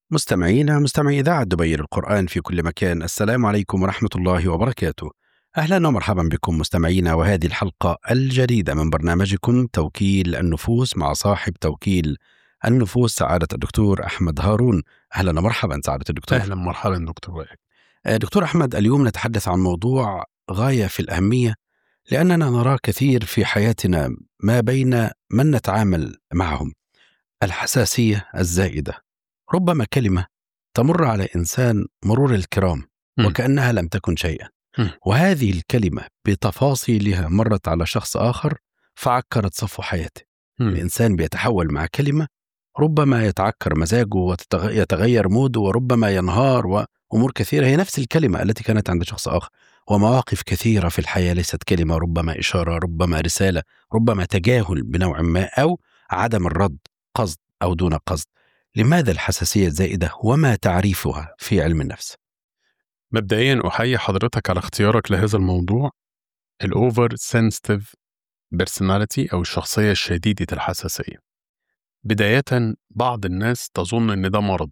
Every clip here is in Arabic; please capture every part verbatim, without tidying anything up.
مستمعينا مستمعي إذاعة دبي القرآن في كل مكان، السلام عليكم ورحمة الله وبركاته. أهلا ومرحبا بكم مستمعينا، وهذه الحلقة الجديدة من برنامجكم توكيل النفوس مع صاحب توكيل النفوس سعادة الدكتور أحمد هارون. أهلا ومرحبا سعادة الدكتور. أهلا مرحبا دكتور وائل. دكتور أحمد، اليوم نتحدث عن موضوع غاية في الأهمية، لأننا نرى كثير في حياتنا ما بين من نتعامل معهم: الحساسية الزائدة. ربما كلمة تمر على إنسان مرور الكرام م. وكأنها لم تكن شيئا، م. وهذه الكلمة بتفاصيلها مرت على شخص آخر فعكرت صفو حياته. م. الإنسان بيتحول مع كلمة، ربما يتعكر مزاجه ويتغير موده، وربما ينهار، وأمور كثيرة هي نفس الكلمة التي كانت عند شخص آخر. ومواقف كثيرة في الحياة ليست كلمة، ربما إشارة، ربما رسالة، ربما تجاهل بنوع ما، أو عدم الرد قصد أو دون قصد. لماذا الحساسية الزائدة وما تعريفها في علم النفس؟ مبدئيا أحيي حضرتك على اختيارك لهذا الموضوع، الأوفر سنسيتيف بيرسوناليتي أو الشخصية الشديدة الحساسية. بداية، بعض الناس تظن أن ده مرض،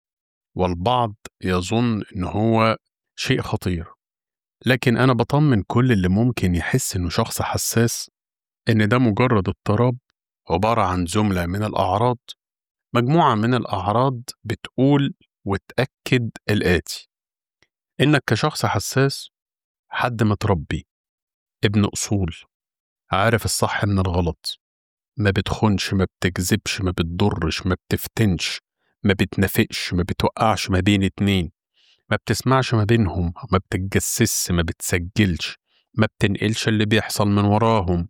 والبعض يظن أنه هو شيء خطير، لكن أنا بطمن كل اللي ممكن يحس أنه شخص حساس أن ده مجرد اضطراب عبارة عن جملة من الأعراض، مجموعة من الأعراض بتقول وتأكد الآتي: إنك كشخص حساس حد متربي، ابن أصول، عارف الصح من الغلط، ما بتخونش، ما بتكذبش، ما بتضرش، ما بتفتنش، ما بتنافقش، ما بتوقعش ما بين اتنين، ما بتسمعش ما بينهم، ما بتتجسس، ما بتسجلش، ما بتنقلش اللي بيحصل من وراهم.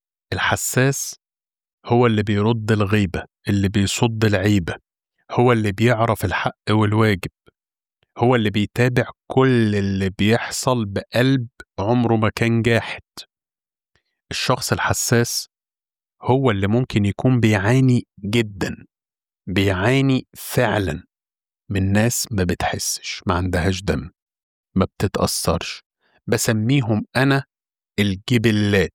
الحساس هو اللي بيرد الغيبة، اللي بيصد العيبة، هو اللي بيعرف الحق والواجب، هو اللي بيتابع كل اللي بيحصل بقلب عمره ما كان جاحد. الشخص الحساس هو اللي ممكن يكون بيعاني جدا، بيعاني فعلا من ناس ما بتحسش، ما عندهاش دم، ما بتتأثرش. بسميهم أنا الجبلات.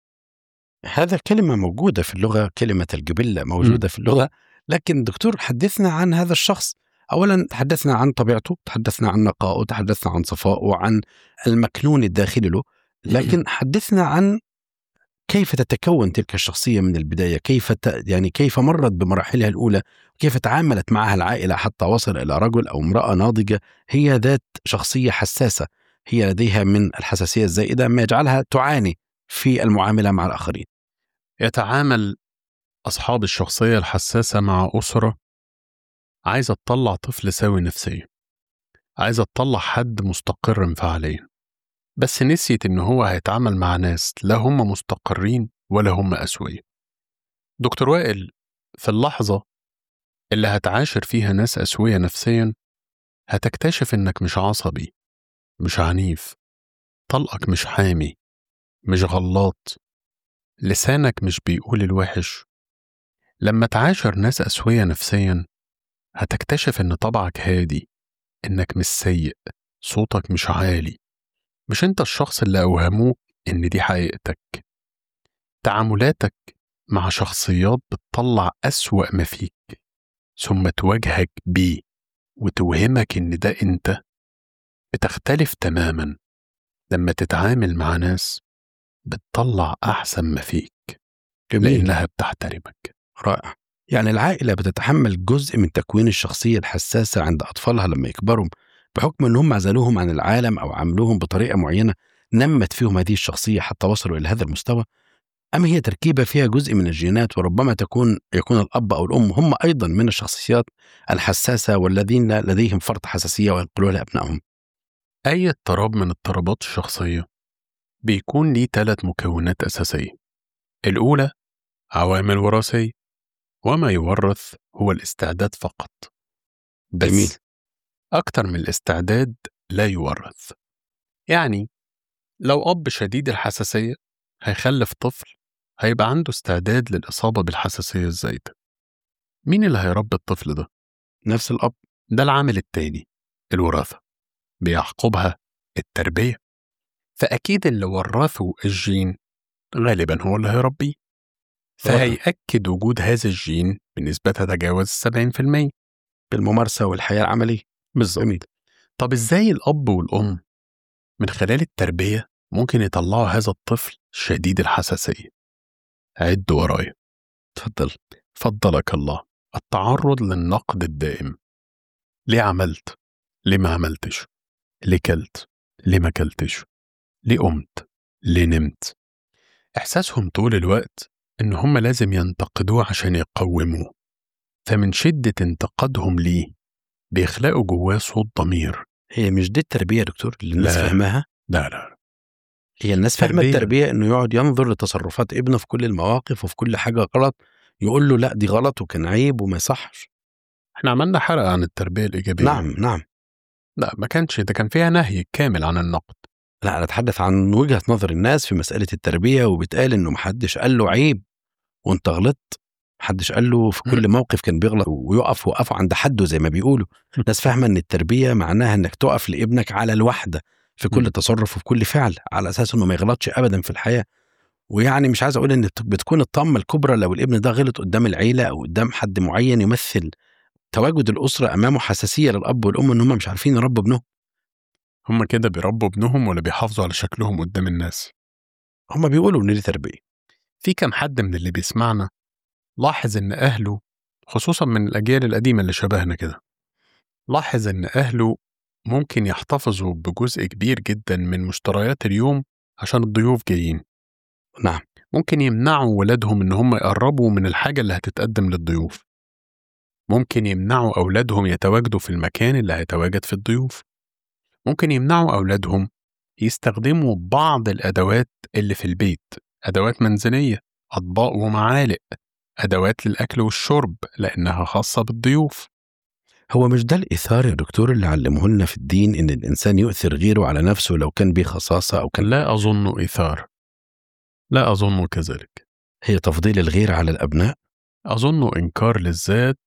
هذا كلمة موجودة في اللغة، كلمة الجبلة موجودة م. في اللغة. لكن دكتور، حدثنا عن هذا الشخص. أولا تحدثنا عن طبيعته، تحدثنا عن نقائه، تحدثنا عن صفائه، عن المكنون الداخلي له، لكن حدثنا عن كيف تتكون تلك الشخصية من البداية، كيف ت... يعني كيف مرت بمراحلها الأولى، كيف تعاملت معها العائلة حتى وصل إلى رجل أو امرأة ناضجة هي ذات شخصية حساسة، هي لديها من الحساسية الزائدة ما يجعلها تعاني في المعاملة مع الآخرين. يتعامل أصحاب الشخصية الحساسة مع أسرة عايزة تطلع طفل سوي نفسيا، عايزة تطلع حد مستقر انفعاليا، بس نسيت إن هو هيتعامل مع ناس لا هم مستقرين ولا هم أسوية. دكتور وائل، في اللحظة اللي هتعاشر فيها ناس أسوية نفسيا هتكتشف إنك مش عصبي، مش عنيف، طلقك مش حامي، مش غلاط، لسانك مش بيقول الوحش. لما تعاشر ناس أسوية نفسيا هتكتشف إن طبعك هادي، إنك مش سيء، صوتك مش عالي، مش أنت الشخص اللي أوهموك إن دي حقيقتك. تعاملاتك مع شخصيات بتطلع أسوأ ما فيك ثم تواجهك بيه وتوهمك إن ده أنت، بتختلف تماما. لما تتعامل مع ناس بتطلع أحسن ما فيك جميل. لأنها بتحترمك. رائع. يعني العائلة بتتحمل جزء من تكوين الشخصية الحساسة عند أطفالها لما يكبروا، بحكم أنهم عزلوهم عن العالم أو عملوهم بطريقة معينة نمت فيهم هذه الشخصية حتى وصلوا إلى هذا المستوى، أم هي تركيبة فيها جزء من الجينات، وربما تكون يكون الأب أو الأم هم أيضا من الشخصيات الحساسة والذين لديهم فرط حساسية وينقلوها لأبنائهم؟ أي اضطراب من اضطرابات الشخصية بيكون ليه ثلاث مكونات أساسية. الأولى عوامل وراثية، وما يورث هو الاستعداد فقط، بس جميل. أكتر من الاستعداد لا يورث. يعني لو أب شديد الحساسية هيخلف طفل هيبقى عنده استعداد للإصابة بالحساسية الزايدة. مين اللي هيربي الطفل ده؟ نفس الأب. ده العامل التاني، الوراثة، بيعقبها التربية. فأكيد اللي ورثه الجين غالبا هو اللي هيربيه، فهيأكد وجود هذا الجين بنسبة تتجاوز سبعين في المية. بالممارسة والحياة العملية. بالظبط. جميل. طب إزاي الأب والأم من خلال التربية ممكن يطلعوا هذا الطفل شديد الحساسية؟ عد ورايا. تفضل. فضلك الله. التعرض للنقد الدائم. ليه عملت؟ ليه ما عملتش؟ ليه كلت؟ ليه ما كلتش؟ ليه قمت؟ ليه نمت؟ إحساسهم طول الوقت إن هم لازم ينتقدوه عشان يقوموه، فمن شدة انتقادهم ليه بيخلقوا جواه صوت ضمير. هي مش دي التربية يا دكتور اللي الناس لا. فهمها؟ لا لا، هي الناس فاهمة التربية إنه يقعد ينظر لتصرفات ابنه في كل المواقف وفي كل حاجة غلط، يقول له لا دي غلط وكان عيب وما يصحش. احنا عملنا حلقة عن التربية الإيجابية. نعم نعم. لا ما كانش ده، كان فيها نهي كامل عن النقد. لا أنا أتحدث عن وجهة نظر الناس في مسألة التربية، وبتقال إنه محدش قال له عيب وانت غلطت، محدش قال له في كل موقف كان بيغلط ويقف وقفوا عند حده زي ما بيقولوا. الناس فاهمة إن التربية معناها إنك تقف لابنك على الوحدة في كل تصرف وفي كل فعل، على أساس إنه ما يغلطش أبدا في الحياة. ويعني مش عايز أقول إن بتكون الطامة الكبرى لو الابن ده غلط قدام العيلة أو قدام حد معين يمثل تواجد الأسرة أمامه حساسية للأب والأم إن هم مش عارفين يربوا ابنهم. هم كده بيربوا ابنهم ولا بيحافظوا على شكلهم قدام الناس؟ هم بيقولوا إن دي تربية. في كم حد من اللي بيسمعنا لاحظ إن أهله، خصوصا من الأجيال القديمة اللي شبهنا كده، لاحظ إن أهله ممكن يحتفظوا بجزء كبير جدا من مشتريات اليوم عشان الضيوف جايين. نعم. ممكن يمنعوا ولادهم إن هم يقربوا من الحاجة اللي هتتقدم للضيوف. ممكن يمنعوا أولادهم يتواجدوا في المكان اللي هيتواجد في الضيوف. ممكن يمنعوا أولادهم يستخدموا بعض الأدوات اللي في البيت، أدوات منزلية، أطباق ومعالق، أدوات للأكل والشرب لأنها خاصة بالضيوف. هو مش ده الإثار يا دكتور اللي علمه لنا في الدين إن الإنسان يؤثر غيره على نفسه لو كان بيه خصاصة أو كان؟ لا أظن إثار، لا أظن كذلك. هي تفضيل الغير على الأبناء؟ أظن إنكار للذات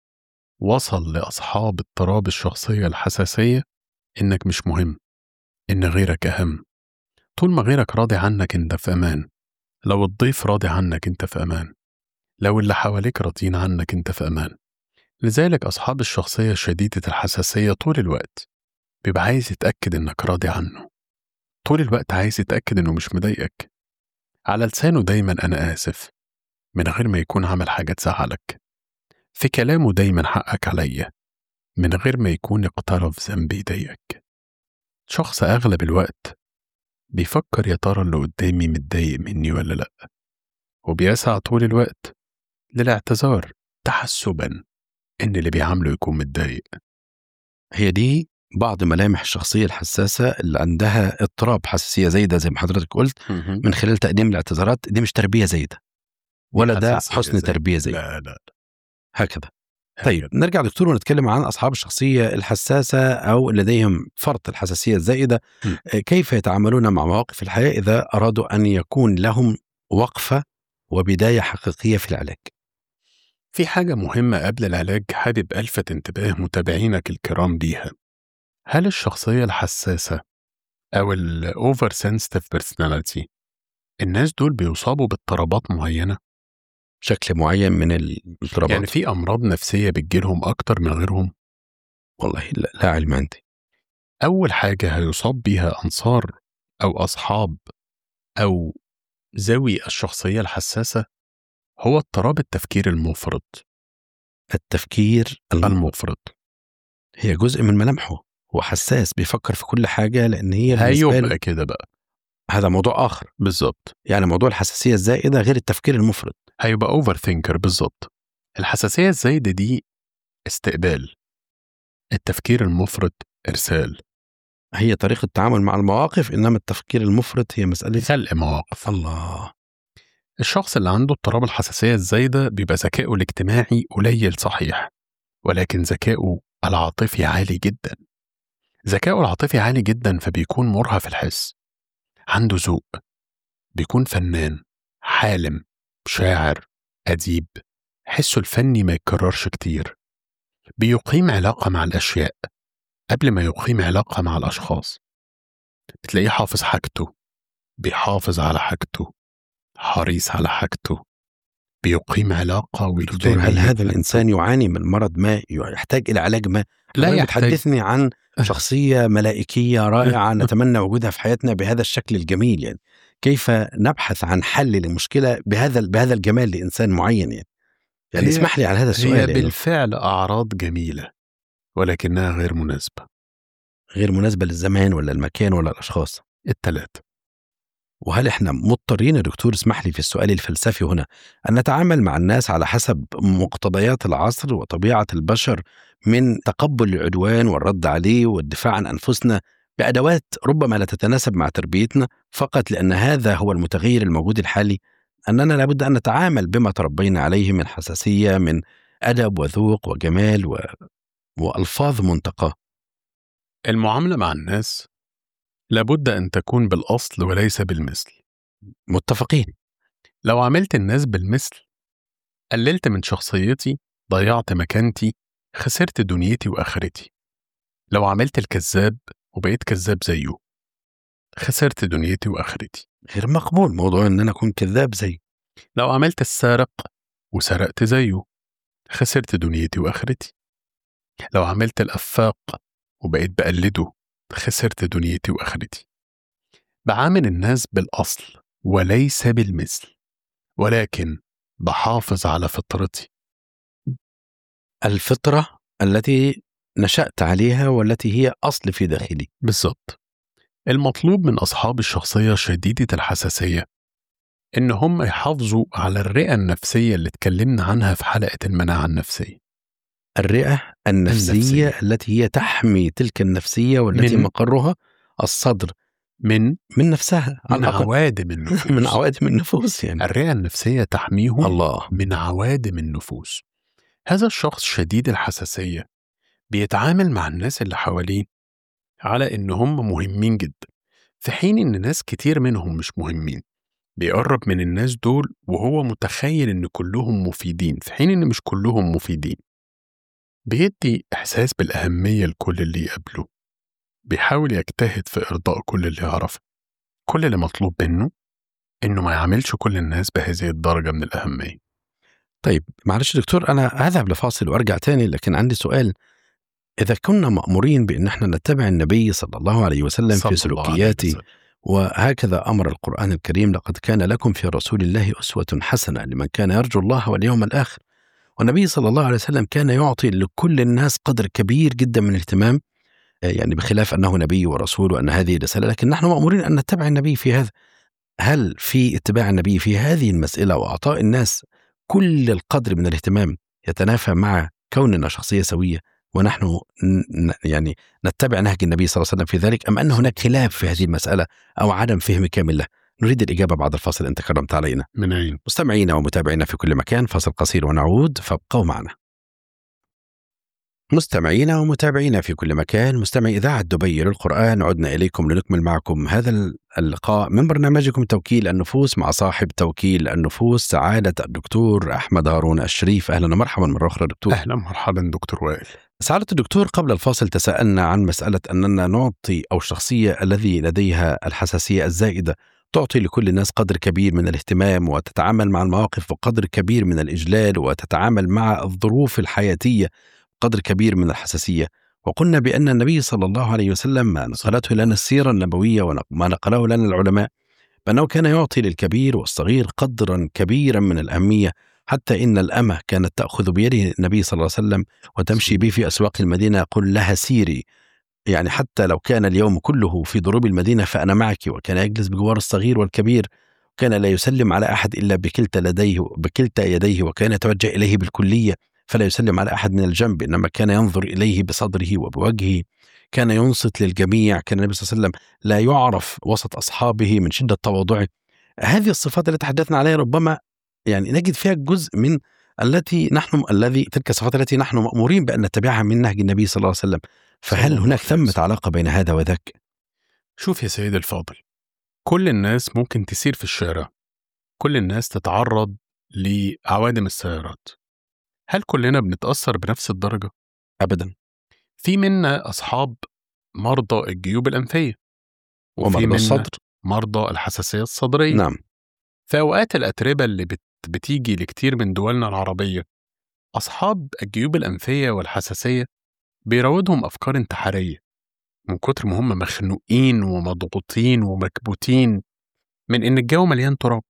وصل لأصحاب اضطراب الشخصية الحساسية إنك مش مهم، إن غيرك أهم. طول ما غيرك راضي عنك أنت في أمان. لو الضيف راضي عنك أنت في أمان. لو اللي حواليك راضين عنك أنت في أمان. لذلك أصحاب الشخصية شديدة الحساسية طول الوقت بيبقى عايز يتأكد إنك راضي عنه، طول الوقت عايز يتأكد إنه مش مضايقك، على لسانه دايما أنا آسف من غير ما يكون عمل حاجة تزعلك، في كلامه دايما حقك عليا من غير ما يكون اقترف ذنب يضايقك. شخص أغلب الوقت بيفكر يا ترى اللي قدامي متضايق مني ولا لأ، وبيسعى طول الوقت للاعتذار تحسبا إن اللي بيعامله يكون متضايق. هي دي بعض ملامح الشخصية الحساسة اللي عندها اضطراب حساسية زايدة زي ما حضرتك قلت من خلال تقديم الاعتذارات. دي مش تربية زايدة ولا ده حسن زي. تربية زايدة. لا لا هكذا. طيب نرجع دكتور ونتكلم عن أصحاب الشخصية الحساسة أو لديهم فرط الحساسية الزائدة. م. كيف يتعاملون مع مواقف الحياة إذا أرادوا أن يكون لهم وقفة وبداية حقيقية في العلاج؟ في حاجة مهمة قبل العلاج حابب ألفت انتباه متابعينك الكرام ليها. هل الشخصية الحساسة أو ال oversensitive personality الناس دول بيصابوا باضطرابات معينة؟ شكل معين من الاضطرابات؟ يعني في أمراض نفسية بتجيلهم أكتر من غيرهم؟ والله لا, لا علم عندي. أول حاجة هيصاب بيها أنصار أو أصحاب أو ذوي الشخصية الحساسة هو اضطراب التفكير المفرط. التفكير المفرط هي جزء من ملامحه، هو حساس بيفكر في كل حاجة لأن هي بالنسبة له كده بقى. هذا موضوع آخر. بالظبط. يعني موضوع الحساسية الزائدة غير التفكير المفرط. هيبقى اوفر ثينكر. بالظبط. الحساسية الزائدة دي استقبال، التفكير المفرط إرسال. هي طريقة التعامل مع المواقف، إنما التفكير المفرط هي مسألة خلق مواقف. الله. الشخص اللي عنده اضطراب الحساسية الزايدة بيبقى ذكائه الاجتماعي قليل صحيح، ولكن ذكائه العاطفي عالي جدا. ذكائه العاطفي عالي جدا فبيكون مرهف الحس، عنده ذوق، بيكون فنان، حالم، شاعر، أديب، حسه الفني ما يتكررش كتير. بيقيم علاقة مع الأشياء قبل ما يقيم علاقة مع الأشخاص. بتلاقيه حافظ حاجته، بيحافظ على حاجته، حريص على حاجته، بيقيم علاقة دكتور، وجدانية. هل هذا الإنسان يعاني من مرض ما يحتاج إلى علاج ما؟ لا حضرتك يحتاج. بتحدثني عن شخصية ملائكية رائعة نتمنى وجودها في حياتنا بهذا الشكل الجميل، يعني كيف نبحث عن حل لمشكلة بهذا بهذا الجمال لإنسان معين؟ يعني, يعني هي اسمح لي على هذا هي السؤال. يعني بالفعل أعراض جميلة ولكنها غير مناسبة. غير مناسبة للزمان ولا المكان ولا الأشخاص؟ الثلاثة. وهل احنا مضطرين يا دكتور، اسمح لي في السؤال الفلسفي هنا، أن نتعامل مع الناس على حسب مقتضيات العصر وطبيعة البشر من تقبل العدوان والرد عليه والدفاع عن أنفسنا بأدوات ربما لا تتناسب مع تربيتنا فقط لأن هذا هو المتغير الموجود الحالي؟ أننا لابد أن نتعامل بما تربينا عليه من حساسية، من أدب وذوق وجمال و... وألفاظ منتقاة. المعاملة مع الناس لابد أن تكون بالأصل وليس بالمثل. متفقين. لو عملت الناس بالمثل قللت من شخصيتي، ضيعت مكانتي، خسرت دنيتي وآخرتي. لو عملت الكذاب وبقيت كذاب زيه خسرت دنيتي وآخرتي. غير مقبول موضوع أن أنا أكون كذاب زي. لو عملت السارق وسرقت زيه خسرت دنيتي وآخرتي. لو عملت الأفاق وبقيت بقلده خسرت دنيتي وآخرتي. بعامل الناس بالأصل وليس بالمثل، ولكن بحافظ على فطرتي، الفطرة التي نشأت عليها والتي هي أصل في داخلي. بالضبط. المطلوب من أصحاب الشخصية شديدة الحساسية إن هم يحافظوا على الرئة النفسية اللي اتكلمنا عنها في حلقة المناعة النفسية. الرئة النفسية, النفسية التي هي تحمي تلك النفسية والتي من مقرها الصدر من من نفسها على من الأقل. عوادم النفوس. من عوادم النفوس يعني. الرئة النفسية تحميهم الله. من عوادم النفوس. هذا الشخص شديد الحساسية بيتعامل مع الناس اللي حواليه على إن هم مهمين جدا، في حين إن ناس كتير منهم مش مهمين. بيقرب من الناس دول وهو متخيل إن كلهم مفيدين، في حين إن مش كلهم مفيدين. بيدي إحساس بالأهمية لكل اللي يقابله، بيحاول يجتهد في إرضاء كل اللي يعرفه. كل اللي مطلوب منه إنه ما يعملش كل الناس بهذه الدرجة من الأهمية. طيب معلش دكتور، أنا هذهب لفاصل وأرجع تاني، لكن عندي سؤال. إذا كنا مأمورين بأن احنا نتبع النبي صلى الله عليه وسلم في سلوكياته، وهكذا أمر القرآن الكريم: لقد كان لكم في رسول الله أسوة حسنة لمن كان يرجو الله واليوم الآخر. والنبي صلى الله عليه وسلم كان يعطي لكل الناس قدر كبير جدا من الاهتمام، يعني بخلاف أنه نبي ورسول وأن هذه رسالة، لكن نحن مأمورين أن نتبع النبي في هذا. هل في اتباع النبي في هذه المسألة وأعطاء الناس كل القدر من الاهتمام يتنافى مع كوننا شخصية سوية ونحن يعني نتبع نهج النبي صلى الله عليه وسلم في ذلك، أم أن هناك خلاف في هذه المسألة أو عدم فهم كامل له؟ نريد الإجابة بعد الفاصل إن تكرمت علينا. من أين؟ مستمعينا ومتابعينا في كل مكان، فاصل قصير ونعود، فابقوا معنا. مستمعينا ومتابعينا في كل مكان، مستمعي إذاعة دبي للقرآن، عدنا إليكم لنكمل معكم هذا اللقاء من برنامجكم توكيل النفوس مع صاحب توكيل النفوس سعادة الدكتور أحمد هارون الشريف. أهلا ومرحبا مرة أخرى دكتور. أهلا مرحبا دكتور وائل. سعادة الدكتور، قبل الفاصل تساءلنا عن مسألة أننا نعطي أو الشخصية الذي لديها الحساسية الزائدة تعطي لكل الناس قدر كبير من الاهتمام وتتعامل مع المواقف بقدر كبير من الإجلال وتتعامل مع الظروف الحياتية قدر كبير من الحساسية. وقلنا بأن النبي صلى الله عليه وسلم ما نقلته لنا السيرة النبوية وما نقله لنا العلماء بأنه كان يعطي للكبير والصغير قدرا كبيرا من الأهمية، حتى إن الأمة كانت تأخذ بيده النبي صلى الله عليه وسلم وتمشي به في أسواق المدينة، يقول لها سيري، يعني حتى لو كان اليوم كله في ضروب المدينة فأنا معك. وكان يجلس بجوار الصغير والكبير، كان لا يسلم على أحد إلا بكلتا لديه بكلتا يديه، وكان يتوجه إليه بالكلية فلا يسلم على أحد من الجنب، إنما كان ينظر إليه بصدره وبوجهه، كان ينصت للجميع، كان النبي صلى الله عليه وسلم لا يعرف وسط أصحابه من شدة تواضعه. هذه الصفات التي تحدثنا عليها ربما يعني نجد فيها جزء من التي نحن الذي تلك الصفات التي نحن مأمورين بأن نتبعها من نهج النبي صلى الله عليه وسلم. فهل هناك ثمة علاقة بين هذا وذاك؟ شوف يا سيد الفاضل، كل الناس ممكن تسير في الشارع، كل الناس تتعرض لعوادم السيارات، هل كلنا بنتأثر بنفس الدرجة؟ أبدا. في منا أصحاب مرضى الجيوب الأنفية، وفي ومرضى منا الصدر، مرضى الحساسية الصدرية. نعم. في أوقات الأتربة اللي بتيجي لكتير من دولنا العربية أصحاب الجيوب الأنفية والحساسية بيراودهم أفكار انتحارية من كتر ما هم مخنوقين ومضغوطين ومكبوتين من إن الجو مليان تراب.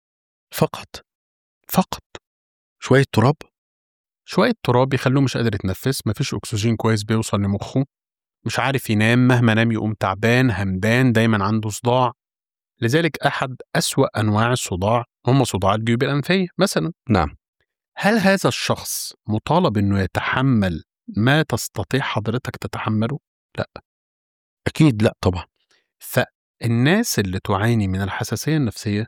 فقط فقط شوية تراب شوية تراب يخلوه مش قادر يتنفس، مفيش أكسجين كويس بيوصل لمخه، مش عارف ينام، مهما نام يقوم تعبان همدان، دايما عنده صداع. لذلك أحد أسوأ أنواع الصداع هم صداع الجيوب الأنفية مثلا. نعم. هل هذا الشخص مطالب إنه يتحمل ما تستطيع حضرتك تتحمله؟ لا، أكيد لا طبعا. فالناس اللي تعاني من الحساسية النفسية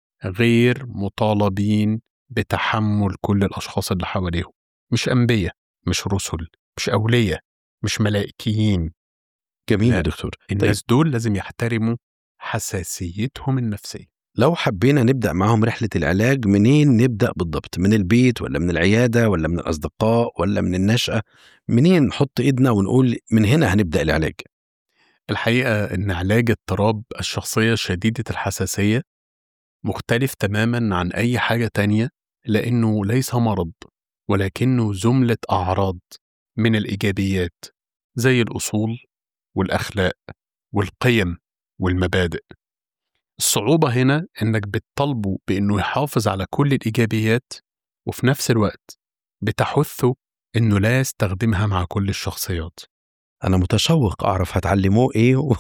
غير مطالبين بتحمل كل الأشخاص اللي حواليهم، مش أنبياء، مش رسل، مش أولياء، مش ملائكيين. جميل يا دكتور. الناس طيب. دول لازم يحترموا حساسيتهم النفسية. لو حبينا نبدأ معهم رحلة العلاج، منين نبدأ بالضبط؟ من البيت ولا من العيادة ولا من الأصدقاء ولا من النشأة؟ منين نحط إيدنا ونقول من هنا هنبدأ العلاج؟ الحقيقة إن علاج اضطراب الشخصية شديدة الحساسية مختلف تماما عن أي حاجة تانية، لأنه ليس مرض ولكنه زملة أعراض من الإيجابيات زي الأصول والأخلاق والقيم والمبادئ. الصعوبة هنا إنك بتطالبه بإنه يحافظ على كل الإيجابيات وفي نفس الوقت بتحثه إنه لا يستخدمها مع كل الشخصيات. أنا متشوق أعرف هتعلموه إيه و...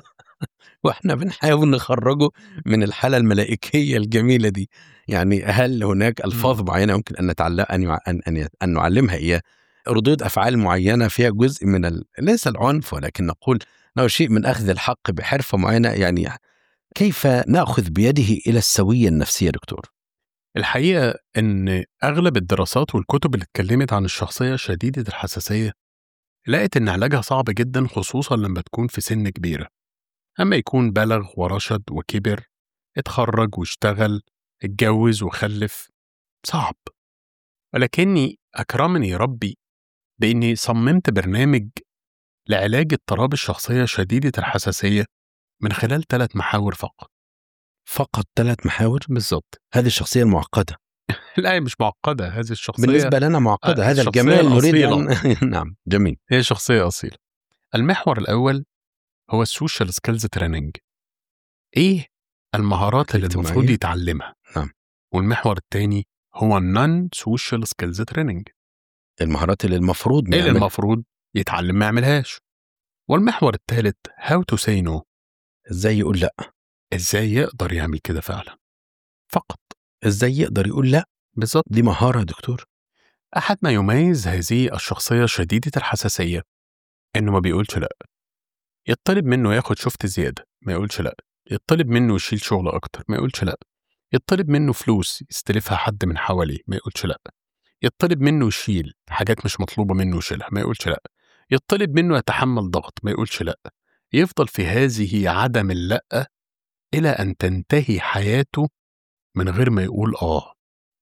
وإحنا بنحاول نخرجه من الحالة الملائكية الجميلة دي. يعني هل هناك ألفاظ معينة يمكن أن نتعلم أن, يع... أن... أن... أن نعلمها إياه؟ ردود أفعال معينة فيها جزء من ال... ليس العنف، ولكن نقول أنه شيء من أخذ الحق بحرفة معينة. يعني كيف نأخذ بيده إلى السوية النفسية دكتور؟ الحقيقة إن أغلب الدراسات والكتب اللي اتكلمت عن الشخصية شديدة الحساسية لقيت إن علاجها صعب جدا، خصوصا لما تكون في سن كبيرة. أما يكون بلغ ورشد وكبر، اتخرج واشتغل، اتجوز وخلف، صعب. ولكني أكرمني ربي بإني صممت برنامج لعلاج اضطراب الشخصية شديدة الحساسية من خلال ثلاث محاور فقط. فقط ثلاث محاور؟ بالضبط. هذه الشخصية المعقدة. لا، هي مش معقدة، هذه الشخصية بالنسبة لنا معقدة. آه هذا الجمال نريد أن... نعم جميل. هي شخصية أصيلة. المحور الأول هو السوشيال سكيلز تريننج. إيه المهارات اللي المفروض يتعلمها؟ نعم. والمحور الثاني هو النون سوشيال سكيلز تريننج. المهارات اللي المفروض نعملها. إيه اللي المفروض يتعلم ما يعملهاش. والمحور الثالث how to say no. إزاي يقول لأ؟ إزاي يقدر يعمل كده فعلا فقط. إزاي يقدر يقول لأ؟ بالضبط. دي مهارة يا دكتور. أحد ما يميز هذه الشخصية شديدة الحساسية إنه ما بيقولش لأ. يطلب منه ياخد شفت زيادة، ما يقولش لأ. يطلب منه يشيل شغل أكتر، ما يقولش لأ. يطلب منه فلوس يستلفها حد من حواليه، ما يقولش لأ. يطلب منه يشيل حاجات مش مطلوبة منه يشيلها، ما يقولش لأ. يطلب منه يتحمل ضغط، ما يقولش لأ. يفضل في هذه عدم اللأ إلى أن تنتهي حياته من غير ما يقول آه.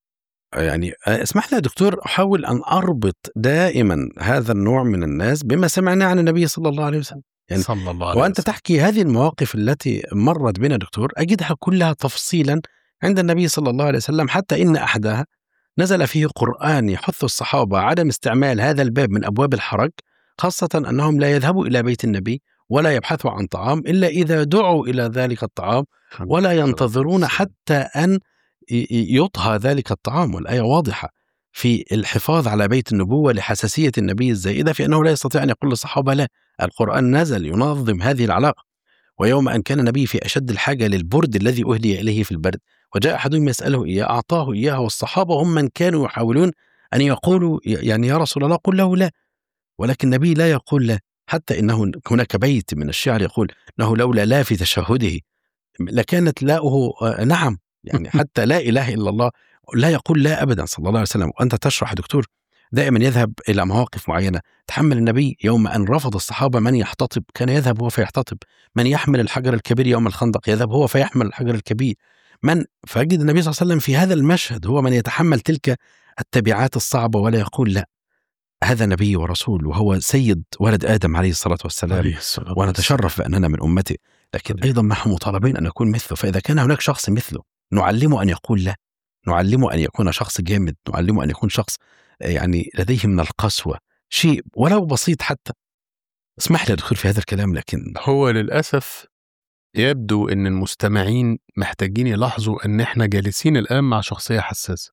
يعني اسمح لي يا دكتور، أحاول أن أربط دائما هذا النوع من الناس بما سمعنا عن النبي صلى الله عليه وسلم. يعني صلى الله عليه وأنت وسلم. تحكي هذه المواقف التي مرت بنا دكتور أجدها كلها تفصيلا عند النبي صلى الله عليه وسلم، حتى إن أحدها نزل فيه قرآن يحث الصحابة عدم استعمال هذا الباب من أبواب الحرج، خاصة أنهم لا يذهبوا إلى بيت النبي ولا يبحثوا عن طعام إلا إذا دعوا إلى ذلك الطعام، ولا ينتظرون حتى أن يطهى ذلك الطعام. والآية واضحة في الحفاظ على بيت النبوة لحساسية النبي الزائدة في أنه لا يستطيع أن يقول للصحابة لا. القرآن نزل ينظم هذه العلاقة. ويوم أن كان النبي في أشد الحاجة للبرد الذي أهدي إليه في البرد، وجاء أحدهم يسأله إياه أعطاه إياه، والصحابة هم من كانوا يحاولون أن يقولوا يعني يا رسول الله قل له لا، ولكن النبي لا يقول لا. حتى إنه هناك بيت من الشعر يقول أنه لولا لا في تشهده لكانت لاؤه نعم. يعني حتى لا إله إلا الله لا يقول لا أبدا صلى الله عليه وسلم. وأنت تشرح دكتور دائما يذهب إلى مواقف معينة. تحمل النبي يوم أن رفض الصحابة من يحتطب كان يذهب هو فيحتطب، من يحمل الحجر الكبير يوم الخندق يذهب هو فيحمل الحجر الكبير، من فأجد النبي صلى الله عليه وسلم في هذا المشهد هو من يتحمل تلك التبعات الصعبة ولا يقول لا. هذا نبي ورسول وهو سيد ولد آدم عليه الصلاة والسلام، ونتشرف بأننا من أمته، لكن أيضا نحن مطالبين أن نكون مثله. فإذا كان هناك شخص مثله نعلمه أن يقول لا، نعلمه أن يكون شخص جامد، نعلمه أن يكون شخص يعني لديه من القسوة شيء ولو بسيط حتى. اسمح لي أدخل في هذا الكلام، لكن هو للأسف يبدو أن المستمعين محتاجين يلاحظوا أن احنا جالسين الآن مع شخصية حساسة.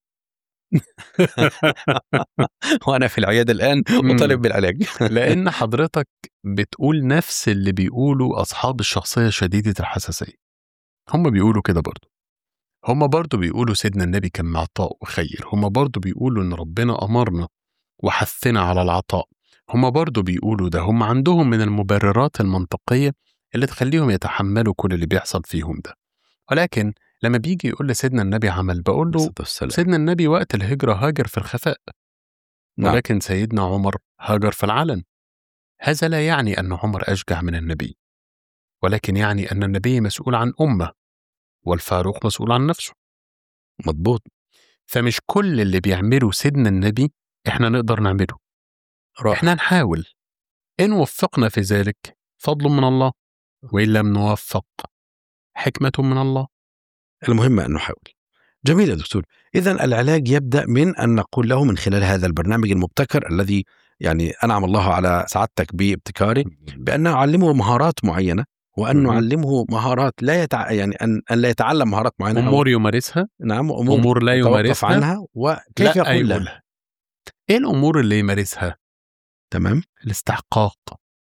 وأنا في العيادة الآن أطالب بالعلاج. لأن حضرتك بتقول نفس اللي بيقولوا أصحاب الشخصية شديدة الحساسية. هم بيقولوا كده برضو، هم برضو بيقولوا سيدنا النبي كان معطاء وخير، هم برضو بيقولوا إن ربنا أمرنا وحثنا على العطاء، هم برضو بيقولوا ده. هم عندهم من المبررات المنطقية اللي تخليهم يتحملوا كل اللي بيحصل فيهم ده. ولكن لما بيجي يقول لسيدنا النبي عمل، بقول له سيدنا النبي وقت الهجرة هاجر في الخفاء، ولكن نعم. سيدنا عمر هاجر في العلن. هذا لا يعني أن عمر أشجع من النبي، ولكن يعني أن النبي مسؤول عن أمة والفاروق مسؤول عن نفسه. مضبوط. فمش كل اللي بيعمله سيدنا النبي إحنا نقدر نعمله. رأي. إحنا نحاول، إن وفقنا في ذلك فضل من الله، وإن لم نوفق حكمة من الله. المهم أن نحاول. جميل يا دكتور. إذن العلاج يبدأ من أن نقول له من خلال هذا البرنامج المبتكر الذي يعني أنعم الله على سعادتك بابتكاره، بأن نعلمه مهارات معينة، وأن نعلمه مهارات لا يتع... يعني أن... أن لا يتعلم مهارات معينة، أمور يمارسها. نعم، أمور, أمور لا يمارسها عنها، وكيف لا يقول لها. إيه الأمور اللي يمارسها؟ تمام. الاستحقاق.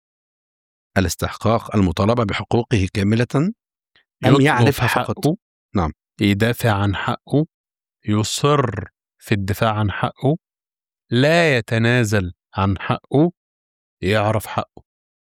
الاستحقاق، المطالبة بحقوقه كاملة، أم يعرفها فقط؟ نعم. يدافع عن حقه، يصر في الدفاع عن حقه، لا يتنازل عن حقه، يعرف حقه.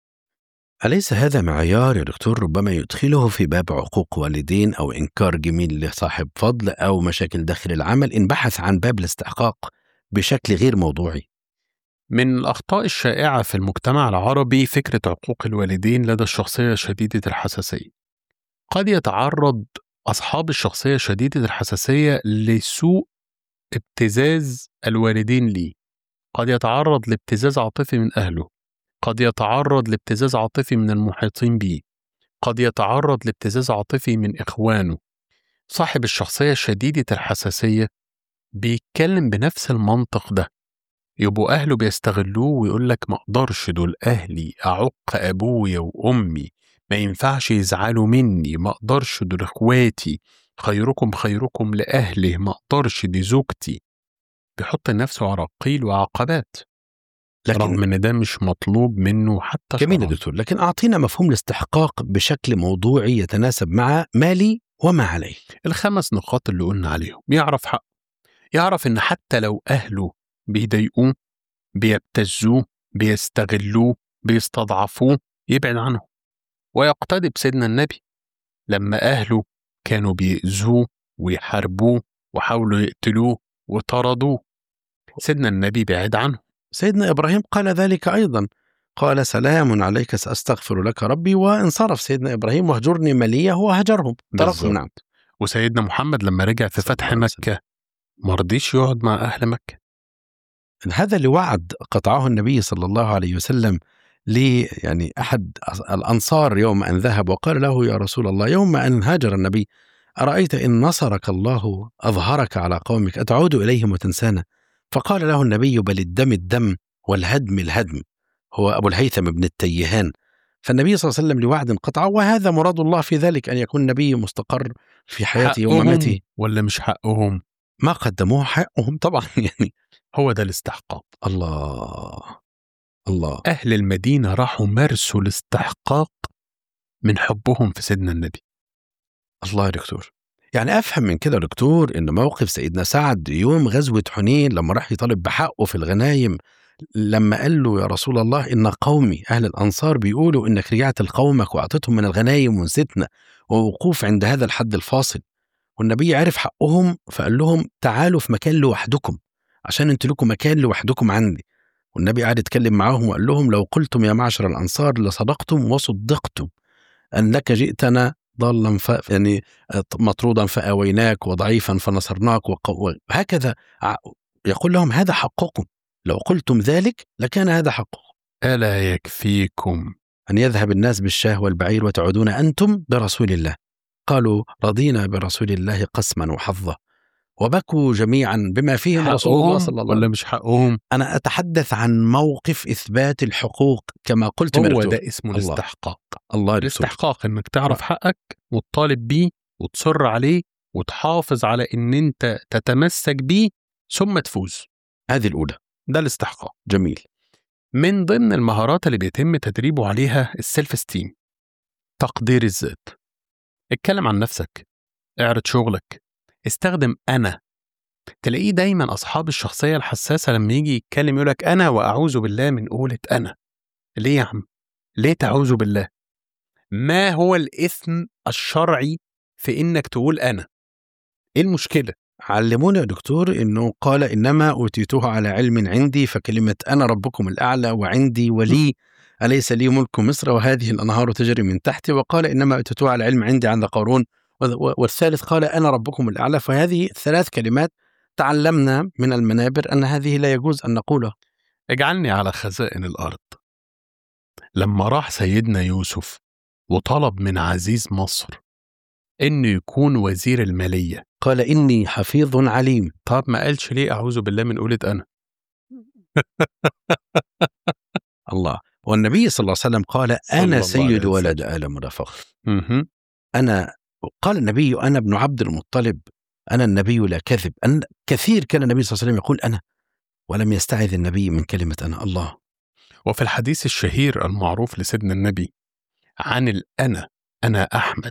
أليس هذا معيار يا دكتور ربما يدخله في باب عقوق والدين أو إنكار جميل لصاحب فضل أو مشاكل داخل العمل إن بحث عن باب الاستحقاق بشكل غير موضوعي؟ من الأخطاء الشائعة في المجتمع العربي فكرة عقوق الوالدين لدى الشخصية شديدة الحساسية. قد يتعرض أصحاب الشخصية شديدة الحساسية لسوء ابتزاز الوالدين ليه، قد يتعرض لابتزاز عاطفي من أهله، قد يتعرض لابتزاز عاطفي من المحيطين بيه، قد يتعرض لابتزاز عاطفي من إخوانه. صاحب الشخصية شديدة الحساسية بيتكلم بنفس المنطق ده، يبقوا أهله بيستغلوه ويقول لك ما أقدرش، دول أهلي، أعق أبويا وأمي، ما ينفعش يزعلوا مني، ما أقدرش، دول إخواتي، خيركم خيركم لأهله، ما أقدرش، دي زوجتي. بيحط نفسه عراقيل وعقبات، لكن رغم ان ده مش مطلوب منه حتى. جميل يا دكتور، لكن أعطينا مفهوم الاستحقاق بشكل موضوعي يتناسب مع مالي وما عليه. الخمس نقاط اللي قلنا عليهم. يعرف حق، يعرف ان حتى لو أهله بيضايقوه، بيبتزوه، بيستغلوه، بيستضعفوه، يبعد عنه. ويقتدي بسيدنا النبي لما أهله كانوا بيأذوه ويحاربوه وحاولوا يقتلوه وطردوه، سيدنا النبي بعد عنه. سيدنا إبراهيم قال ذلك أيضا، قال سلام عليك سأستغفر لك ربي، وانصرف سيدنا إبراهيم وهجرني مليا، هو هجرهم طرفهم. نعم. وسيدنا محمد لما رجع في فتح مكة ما رضيش يقعد مع أهل مكة. هذا اللي وعد قطعه النبي صلى الله عليه وسلم لي يعني أحد الأنصار يوم أن ذهب وقال له يا رسول الله يوم أن هاجر النبي أرأيت إن نصرك الله أظهرك على قومك أتعود إليهم وتنسانا؟ فقال له النبي بل الدم الدم والهدم الهدم، هو أبو الهيثم بن التيهان. فالنبي صلى الله عليه وسلم لوعد قطعه، وهذا مراد الله في ذلك أن يكون النبي مستقر في حياته ومماته. ولا مش حقهم؟ ما قدموه حقهم طبعا. يعني هو ده الاستحقاق. الله الله. أهل المدينة راحوا مارسوا الاستحقاق من حبهم في سيدنا النبي. الله يا دكتور، يعني أفهم من كده دكتور إن موقف سيدنا سعد يوم غزوة حنين لما راح يطالب بحقه في الغنايم، لما قال له يا رسول الله إن قومي أهل الأنصار بيقولوا إنك رجعت لقومك وأعطيتهم من الغنايم ونسيتنا، ووقوف عند هذا الحد الفاصل، والنبي عرف حقهم فقال لهم تعالوا في مكان لوحدكم عشان انتوا لكم مكان لوحدكم عندي. والنبي قعد يتكلم معاهم وقال لهم لو قلتم يا معشر الأنصار لصدقتم وصدقتم أنك جئتنا ضالا ف... يعني مطرودا فآويناك وضعيفا فنصرناك وهكذا. يقول لهم هذا حقكم، لو قلتم ذلك لكان هذا حقكم. ألا يكفيكم أن يذهب الناس بالشاه والبعير وتعودون أنتم برسول الله؟ قالوا رضينا برسول الله قسما وحظا. وبكوا جميعا بما فيهم رسول الله صلى الله عليه وسلم. ولا مش حقهم؟ أنا أتحدث عن موقف إثبات الحقوق كما قلت. هو ده اسمه الله. الاستحقاق. الله الاستحقاق إنك تعرف حقك وتطالب بيه وتصر عليه وتحافظ على إن أنت تتمسك بيه ثم تفوز. هذه الأولى، ده الاستحقاق. جميل. من ضمن المهارات اللي بيتم تدريبه عليها السيلف استيم، تقدير الذات. اتكلم عن نفسك، اعرض شغلك، استخدم أنا. تلاقيه دايما أصحاب الشخصية الحساسة لما يجي يتكلم يقولك أنا وأعوذ بالله من قولة أنا. ليه يا عم؟ ليه تعوذ بالله؟ ما هو الإثم الشرعي في إنك تقول أنا؟ إيه المشكلة؟ علمونا يا دكتور إنه قال إنما أوتيتها على علم عندي، فكلمة أنا ربكم الأعلى وعندي ولي أليس لي ملك مصر وهذه الأنهار تجري من تحتي، وقال إنما أوتيتها على علم عندي عند قارون، والثالث قال أنا ربكم الأعلى. فهذه ثلاث كلمات تعلمنا من المنابر أن هذه لا يجوز أن نقولها. اجعلني على خزائن الأرض. لما راح سيدنا يوسف وطلب من عزيز مصر إنه يكون وزير المالية، قال إني حفيظ عليم. طب ما قالش ليه أعوذ بالله من قولة أنا؟ الله. والنبي صلى الله عليه وسلم قال أنا سيد ولد آدم ولا فخر. أنا قال النبي أنا ابن عبد المطلب، أنا النبي لا كذب. أن كثير كان النبي صلى الله عليه وسلم يقول أنا، ولم يستعذ النبي من كلمة أنا. الله. وفي الحديث الشهير المعروف لسيدنا النبي عن الأنا، أنا أحمد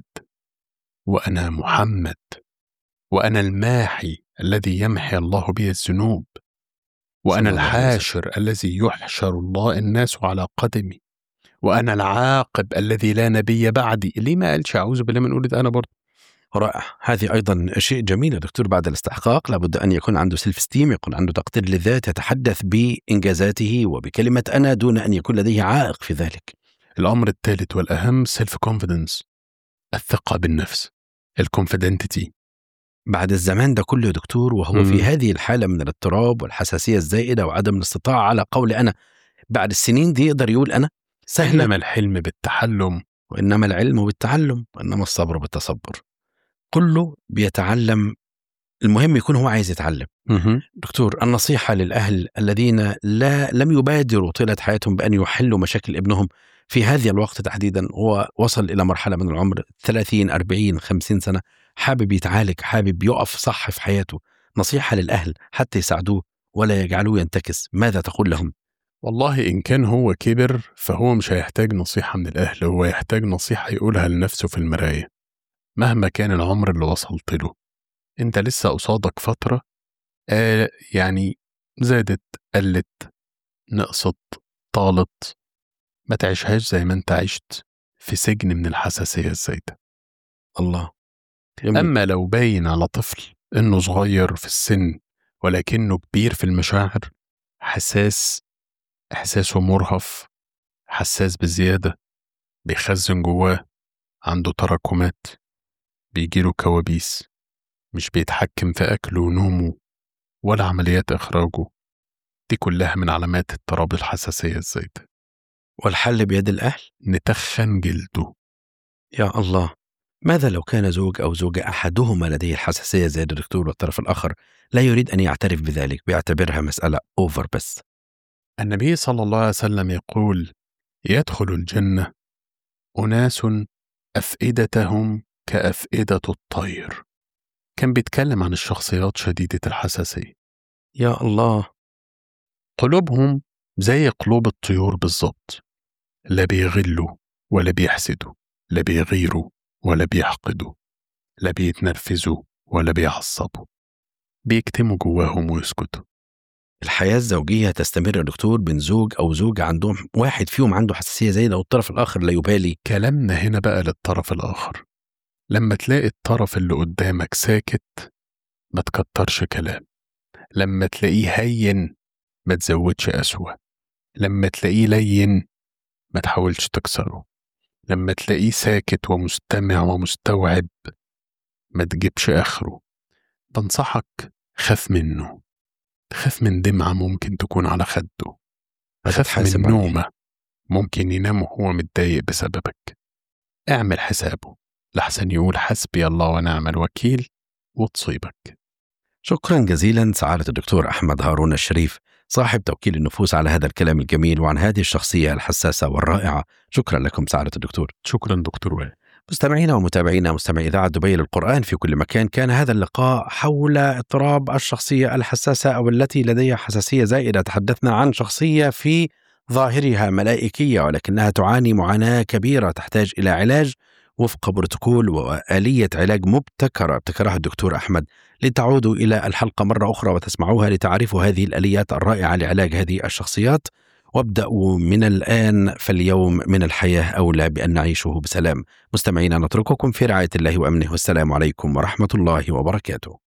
وأنا محمد وأنا الماحي الذي يمحي الله به الذنوب وأنا الحاشر الذي يحشر الله الناس على قدمي وأنا العاقب الذي لا نبي بعدي. ليه ما قالش أعوذ بالله من قولة أنا برضه؟ رائع. هذه أيضا شيء جميل يا دكتور. بعد الاستحقاق لابد أن يكون عنده سيلف ستيم، يكون عنده تقدير للذات، يتحدث بإنجازاته وبكلمة أنا دون أن يكون لديه عائق في ذلك. الأمر الثالث والأهم سيلف كونفيدنس، الثقة بالنفس، الكونفيدنتي. بعد الزمان ده كله يا دكتور وهو م- في هذه الحالة من الاضطراب والحساسية الزائدة وعدم الاستطاعة على قول أنا، بعد السنين دي يقدر يقول أنا سهلة. إنما الحلم بالتحلم، وإنما العلم بالتعلم، وإنما الصبر بالتصبر. كله بيتعلم، المهم يكون هو عايز يتعلم. م- دكتور، النصيحة للأهل الذين لا لم يبادروا طيلة حياتهم بأن يحلوا مشاكل ابنهم في هذا الوقت تحديدا، هو وصل إلى مرحلة من العمر ثلاثين أربعين خمسين سنة، حابب يتعالج، حابب يقف صح في حياته. نصيحة للأهل حتى يساعدوه ولا يجعلوه ينتكس، ماذا تقول لهم؟ والله إن كان هو كبر فهو مش هيحتاج نصيحة من الأهل، هو يحتاج نصيحة يقولها لنفسه في المراية. مهما كان العمر اللي وصلت له، أنت لسه قصادك فترة آه يعني زادت قلت نقصت طالت، ما تعيشهاش زي ما أنت عشت في سجن من الحساسية الزايدة. الله. أما لو باين على طفل إنه صغير في السن ولكنه كبير في المشاعر، حساس، إحساسه مرهف، حساس بزيادة، بيخزن جواه، عنده تراكمات، بيجيله كوابيس، مش بيتحكم في أكله ونومه ولا عمليات إخراجه، دي كلها من علامات اضطراب الحساسية الزايدة. والحل بيد الأهل؟ نتخن جلده. يا الله. ماذا لو كان زوج أو زوجة أحدهما لديه الحساسية زي الدكتور والطرف الآخر لا يريد أن يعترف بذلك، بيعتبرها مسألة أوفر بس؟ النبي صلى الله عليه وسلم يقول يدخل الجنة أناس أفئدتهم كأفئدة الطير. كان بيتكلم عن الشخصيات شديدة الحساسية. يا الله. قلوبهم زي قلوب الطيور بالضبط، لا بيغلوا ولا بيحسدوا، لا بيغيروا ولا بيحقدوا، لا بيتنرفزوا ولا بيعصبوا، بيكتموا جواهم ويسكتوا. الحياة الزوجية تستمر يا دكتور بين زوج أو زوجة عندهم واحد فيهم عنده حساسية زايدة والطرف الآخر لا يبالي. كلامنا هنا بقى للطرف الآخر. لما تلاقي الطرف اللي قدامك ساكت ما تكترش كلام، لما تلاقيه هين ما تزودش قسوة، لما تلاقيه لين ما تحاولش تكسره، لما تلاقيه ساكت ومستمع ومستوعب ما تجيبش آخره. بنصحك خاف منه، خاف من دمعة ممكن تكون على خده، خاف من نومة ممكن ينام وهو متضايق بسببك. اعمل حسابه لحسن يقول حسبي الله ونعم الوكيل وتصيبك. شكرا جزيلا سعادة الدكتور أحمد هارون الشريف، صاحب توكيل النفوس، على هذا الكلام الجميل وعن هذه الشخصية الحساسة والرائعة. شكرا لكم سعادة الدكتور. شكرا دكتور وائل. مستمعينا ومتابعينا مستمعي إذاعة دبي للقرآن في كل مكان، كان هذا اللقاء حول اضطراب الشخصية الحساسة أو التي لديها حساسية زائدة. تحدثنا عن شخصية في ظاهرها ملائكية ولكنها تعاني معاناة كبيرة تحتاج إلى علاج وفق بروتوكول وآلية علاج مبتكرة ابتكرها الدكتور أحمد. لتعودوا إلى الحلقة مرة أخرى وتسمعوها لتعرفوا هذه الآليات الرائعة لعلاج هذه الشخصيات، وابدأوا من الآن، فاليوم من الحياة أولى بأن نعيشه بسلام. مستمعينا نترككم في رعاية الله وأمنه، والسلام عليكم ورحمة الله وبركاته.